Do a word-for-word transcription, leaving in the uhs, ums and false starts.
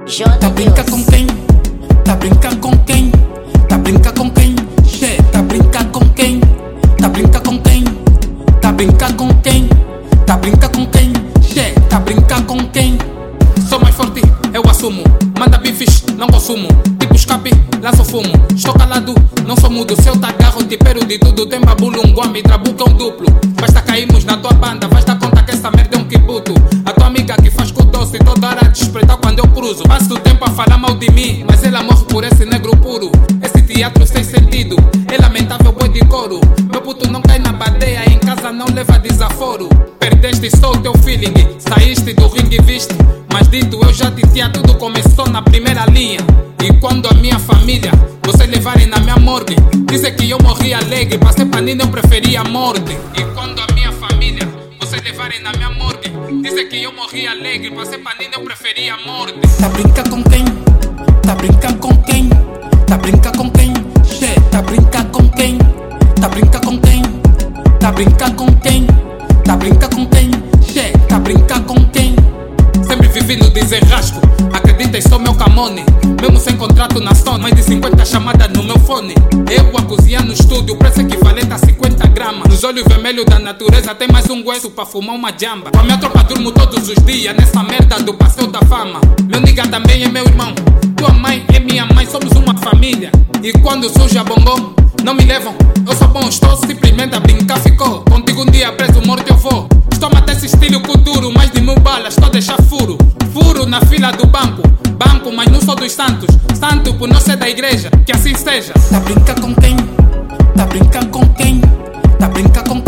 Tá brinca com quem? Tá brinca com quem? Tá brinca com quem? Che, tá brinca com quem? Tá brinca com quem? Tá brinca com quem? Tá brinca com quem? Che, tá brinca com quem? Sou mais forte, eu assumo. Manda bifes, não consumo. Tipo escape, lanço fumo. Estou calado, não sou mudo. Se eu te agarro, te pero de tudo. Tem babulunguame, trabuca é um duplo. Basta cairmos na tua banda, vais dar conta que essa merda é um kibuto. A tua amiga que faz com doce, toda hora te espreitar quando eu cruzo. Passo o tempo a falar mal de mim, mas ela morre por esse negro puro. Esse teatro sem sentido, é lamentável boi de couro. Meu puto não cai na badeia, em casa não leva desaforo. Perdeste só o teu feeling, saíste do ringue e viste. Mas dito eu já dizia, tudo começou na primeira linha. E quando a minha família, vocês levarem na minha morgue, dizem que eu morri alegre, pra ser panina eu preferia a morte. E quando a minha família, vocês levarem na minha morgue, dizem que eu morri alegre, pra ser panina eu preferia a morte. Tá brinca com quem? Tá brinca com quem? Tá brinca com quem? Che, tá brinca com quem? Tá brinca com quem? Tá brinca com quem? Tá brinca com quem? Che, tá brinca com quem? Sempre vivi no desenrasco, acreditem, sou meu camone. Mesmo sem contrato na Sony, mais de cinquenta chamadas no meu fone. Eu a cozinhar no estúdio, preço equivalente a cinquenta gramas. Nos olhos vermelhos da natureza tem mais um gueço pra fumar uma jamba. Com a minha tropa durmo todos os dias nessa merda do passeio da fama. Meu nigga também é meu irmão, tua mãe é minha mãe, somos uma família. E quando surge a bombom, não me levam, eu sou bom, estou simplesmente a brincar, ficou. Contigo um dia preso, morto eu vou. Estou a matar esse estilo culturo, mais de mil balas, estou a deixar furo. Furo na fila do banco, banco, mas não sou dos santos. Santo por não ser da igreja, que assim seja. Tá brinca com quem? Tá brinca com quem? Tá brinca com quem?